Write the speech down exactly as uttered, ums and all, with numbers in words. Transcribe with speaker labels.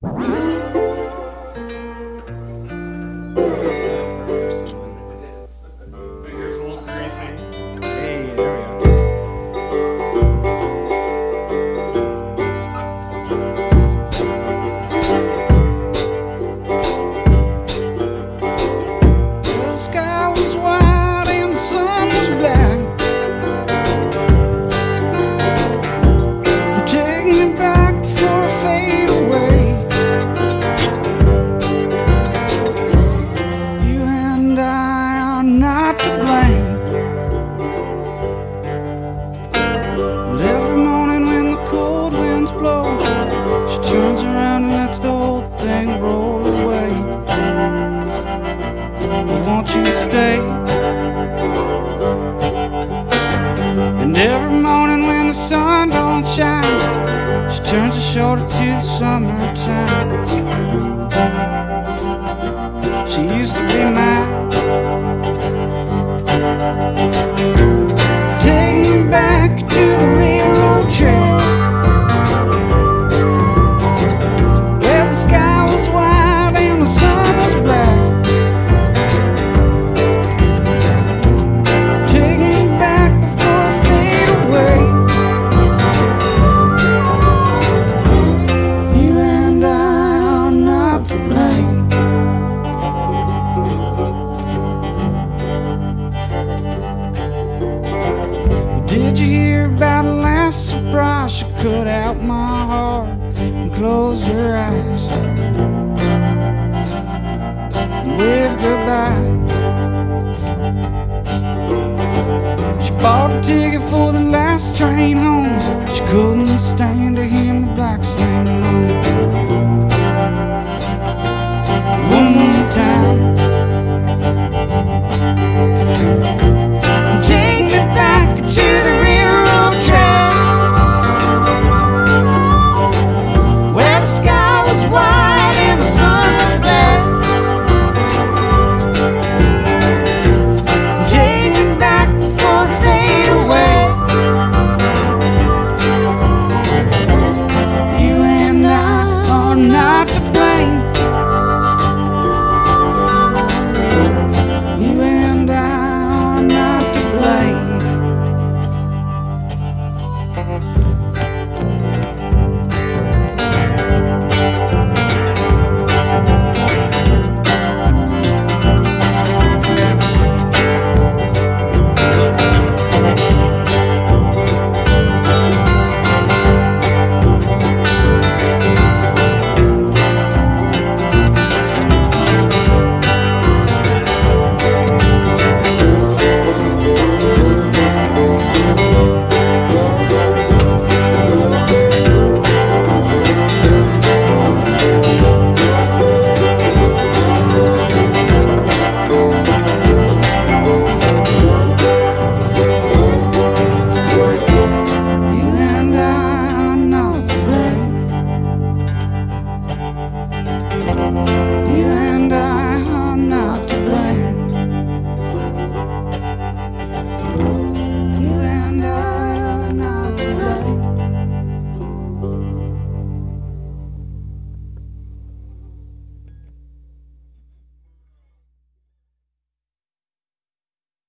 Speaker 1: And every morning when the sun don't shine, she turns her shoulder to the summertime. She used to be mine. Take me back to the railroad track, where the sky was white and the sun was black. Take me back before I fade away. You and I are not to blame. Did you hear about the last surprise? She cut out my heart and closed her eyes and waved goodbye. She bought a ticket for the last train home. She couldn't stand to hear my black singing on.